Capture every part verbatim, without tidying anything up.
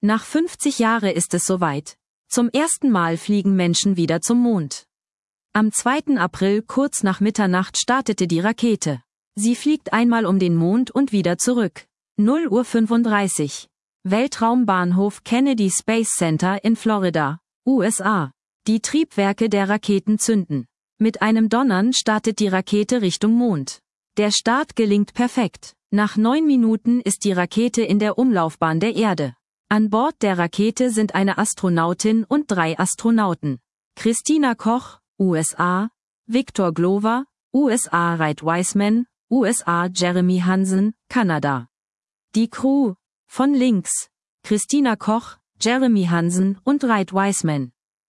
Nach fünfzig Jahren ist es soweit. Zum ersten Mal fliegen Menschen wieder zum Mond. Am zweiten April kurz nach Mitternacht startete die Rakete. Sie fliegt einmal um den Mond und wieder zurück. null Uhr fünfunddreißig. Weltraumbahnhof Kennedy Space Center in Florida, U S A. Die Triebwerke der Raketen zünden. Mit einem Donnern startet die Rakete Richtung Mond. Der Start gelingt perfekt. Nach neun Minuten ist die Rakete in der Umlaufbahn der Erde. An Bord der Rakete sind eine Astronautin und drei Astronauten. Christina Koch, U S A, Victor Glover, U S A Wright Wiseman, U S A Jeremy Hansen, Kanada. Die Crew, von links, Christina Koch, Jeremy Hansen und Wright Wiseman.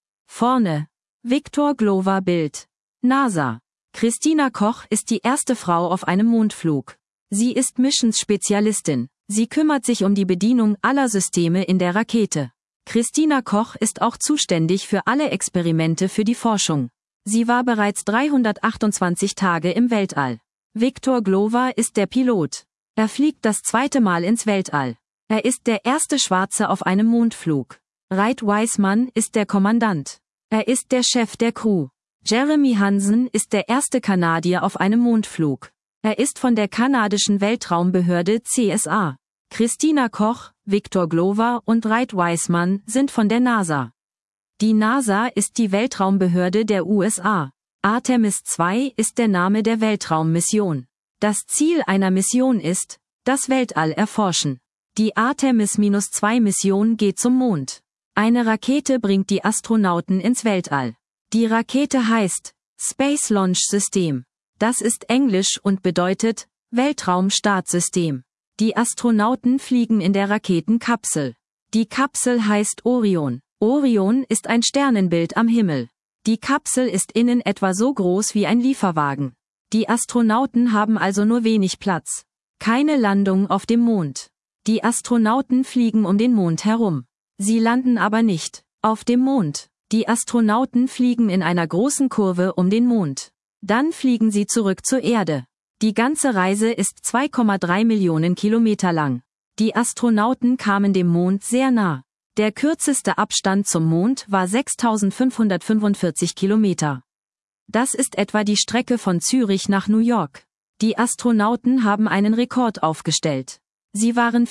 Vorne, Victor Glover Bild, NASA. Christina Koch ist die erste Frau auf einem Mondflug. Sie ist Missionsspezialistin. Sie kümmert sich um die Bedienung aller Systeme in der Rakete. Christina Koch ist auch zuständig für alle Experimente für die Forschung. Sie war bereits dreihundertachtundzwanzig Tage im Weltall. Victor Glover ist der Pilot. Er fliegt das zweite Mal ins Weltall. Er ist der erste Schwarze auf einem Mondflug. Wright Wiseman ist der Kommandant. Er ist der Chef der Crew. Jeremy Hansen ist der erste Kanadier auf einem Mondflug. Er ist von der kanadischen Weltraumbehörde C S A. Christina Koch, Victor Glover und Wright Wiseman sind von der NASA. Die NASA ist die Weltraumbehörde der U S A. Artemis zwei ist der Name der Weltraummission. Das Ziel einer Mission ist, das Weltall erforschen. Die Artemis zwei Mission geht zum Mond. Eine Rakete bringt die Astronauten ins Weltall. Die Rakete heißt Space Launch System. Das ist Englisch und bedeutet Weltraumstartsystem. Die Astronauten fliegen in der Raketenkapsel. Die Kapsel heißt Orion. Orion ist ein Sternenbild am Himmel. Die Kapsel ist innen etwa so groß wie ein Lieferwagen. Die Astronauten haben also nur wenig Platz. Keine Landung auf dem Mond. Die Astronauten fliegen um den Mond herum. Sie landen aber nicht auf dem Mond. Die Astronauten fliegen in einer großen Kurve um den Mond. Dann fliegen sie zurück zur Erde. Die ganze Reise ist zwei Komma drei Millionen Kilometer lang. Die Astronauten kamen dem Mond sehr nah. Der kürzeste Abstand zum Mond war sechstausendfünfhundertfünfundvierzig Kilometer. Das ist etwa die Strecke von Zürich nach New York. Die Astronauten haben einen Rekord aufgestellt. Sie waren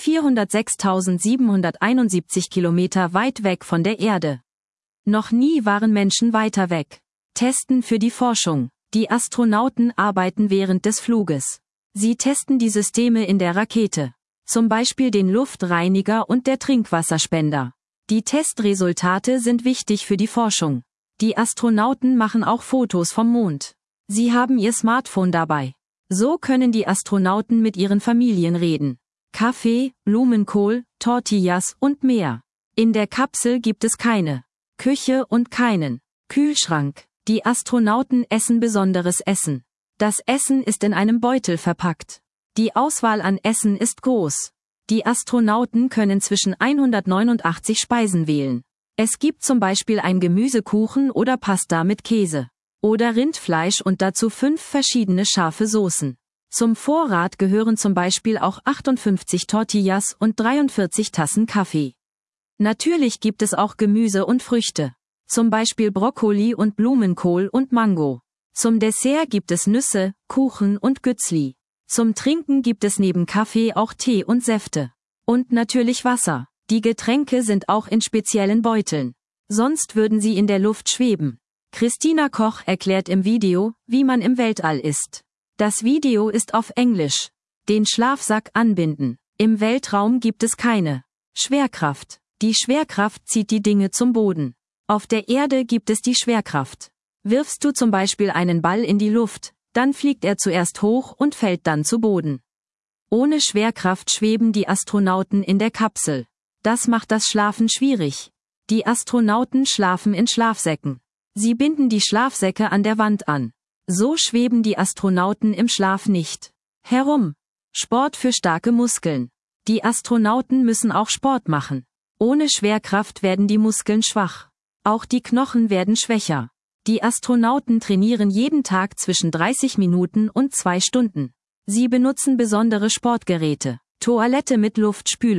vierhundertsechstausendsiebenhunderteinundsiebzig Kilometer weit weg von der Erde. Noch nie waren Menschen weiter weg. Testen für die Forschung. Die Astronauten arbeiten während des Fluges. Sie testen die Systeme in der Rakete. Zum Beispiel den Luftreiniger und der Trinkwasserspender. Die Testresultate sind wichtig für die Forschung. Die Astronauten machen auch Fotos vom Mond. Sie haben ihr Smartphone dabei. So können die Astronauten mit ihren Familien reden. Kaffee, Blumenkohl, Tortillas und mehr. In der Kapsel gibt es keine Küche und keinen Kühlschrank. Die Astronauten essen besonderes Essen. Das Essen ist in einem Beutel verpackt. Die Auswahl an Essen ist groß. Die Astronauten können zwischen hundertneunundachtzig Speisen wählen. Es gibt zum Beispiel ein Gemüsekuchen oder Pasta mit Käse. Oder Rindfleisch und dazu fünf verschiedene scharfe Soßen. Zum Vorrat gehören zum Beispiel auch achtundfünfzig Tortillas und dreiundvierzig Tassen Kaffee. Natürlich gibt es auch Gemüse und Früchte. Zum Beispiel Brokkoli und Blumenkohl und Mango. Zum Dessert gibt es Nüsse, Kuchen und Gützli. Zum Trinken gibt es neben Kaffee auch Tee und Säfte. Und natürlich Wasser. Die Getränke sind auch in speziellen Beuteln. Sonst würden sie in der Luft schweben. Christina Koch erklärt im Video, wie man im Weltall ist. Das Video ist auf Englisch. Den Schlafsack anbinden. Im Weltraum gibt es keine Schwerkraft. Die Schwerkraft zieht die Dinge zum Boden. Auf der Erde gibt es die Schwerkraft. Wirfst du zum Beispiel einen Ball in die Luft, dann fliegt er zuerst hoch und fällt dann zu Boden. Ohne Schwerkraft schweben die Astronauten in der Kapsel. Das macht das Schlafen schwierig. Die Astronauten schlafen in Schlafsäcken. Sie binden die Schlafsäcke an der Wand an. So schweben die Astronauten im Schlaf nicht herum. Sport für starke Muskeln. Die Astronauten müssen auch Sport machen. Ohne Schwerkraft werden die Muskeln schwach. Auch die Knochen werden schwächer. Die Astronauten trainieren jeden Tag zwischen dreißig Minuten und zwei Stunden. Sie benutzen besondere Sportgeräte, Toilette mit Luftspülung,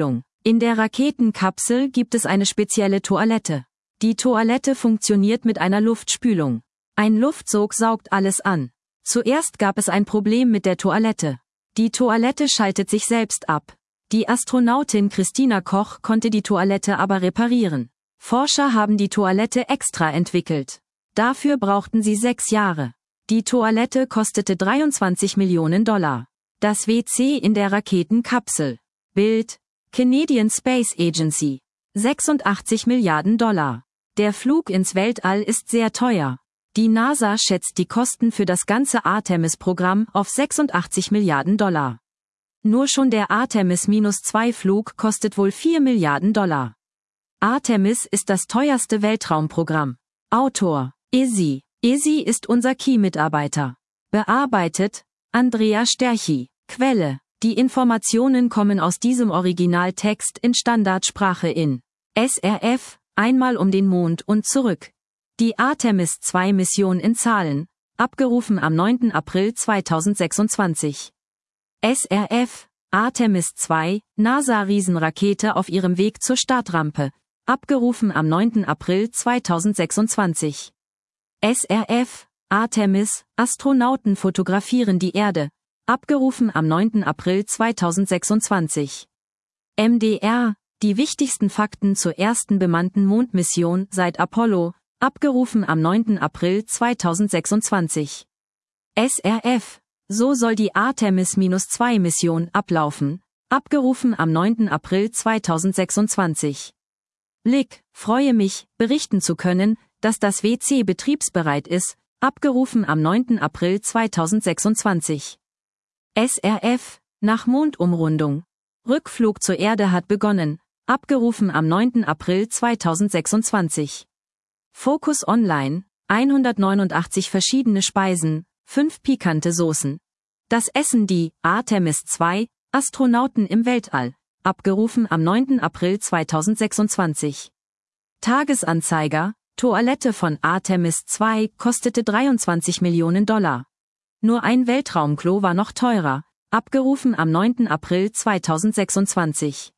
In der Raketenkapsel gibt es eine spezielle Toilette. Die Toilette funktioniert mit einer Luftspülung. Ein Luftsog saugt alles an. Zuerst gab es ein Problem mit der Toilette. Die Toilette schaltet sich selbst ab. Die Astronautin Christina Koch konnte die Toilette aber reparieren. Forscher haben die Toilette extra entwickelt. Dafür brauchten sie sechs Jahre. Die Toilette kostete dreiundzwanzig Millionen Dollar. Das W C in der Raketenkapsel. Bild: Canadian Space Agency. sechsundachtzig Milliarden Dollar. Der Flug ins Weltall ist sehr teuer. Die NASA schätzt die Kosten für das ganze Artemis-Programm auf sechsundachtzig Milliarden Dollar. Nur schon der Artemis zwei Flug kostet wohl vier Milliarden Dollar. Artemis ist das teuerste Weltraumprogramm. Autor: E S I. E S I ist unser Key-Mitarbeiter. Bearbeitet: Andrea Sterchi. Quelle: Die Informationen kommen aus diesem Originaltext in Standardsprache in S R F, einmal um den Mond und zurück. Die Artemis zwei Mission in Zahlen, abgerufen am neunten April zweitausendsechsundzwanzig. S R F, Artemis zwei, NASA-Riesenrakete auf ihrem Weg zur Startrampe, abgerufen am neunten April zweitausendsechsundzwanzig. S R F, Artemis, Astronauten fotografieren die Erde, abgerufen am neunten April zweitausendsechsundzwanzig. M D R, die wichtigsten Fakten zur ersten bemannten Mondmission seit Apollo, abgerufen am neunten April zweitausendsechsundzwanzig. S R F, so soll die Artemis zwei Mission ablaufen, abgerufen am neunten April zweitausendsechsundzwanzig. Blick: Freue mich, berichten zu können, dass das W C betriebsbereit ist, abgerufen am neunten April zweitausendsechsundzwanzig. S R F, nach Mondumrundung. Rückflug zur Erde hat begonnen, abgerufen am neunten April zweitausendsechsundzwanzig. Focus Online, hundertneunundachtzig verschiedene Speisen, fünf pikante Soßen. Das Essen die Artemis zwei, Astronauten im Weltall, abgerufen am neunten April zweitausendsechsundzwanzig. Tagesanzeiger, Toilette von Artemis zwei kostete dreiundzwanzig Millionen Dollar. Nur ein Weltraumklo war noch teurer, abgerufen am neunten April zweitausendsechsundzwanzig.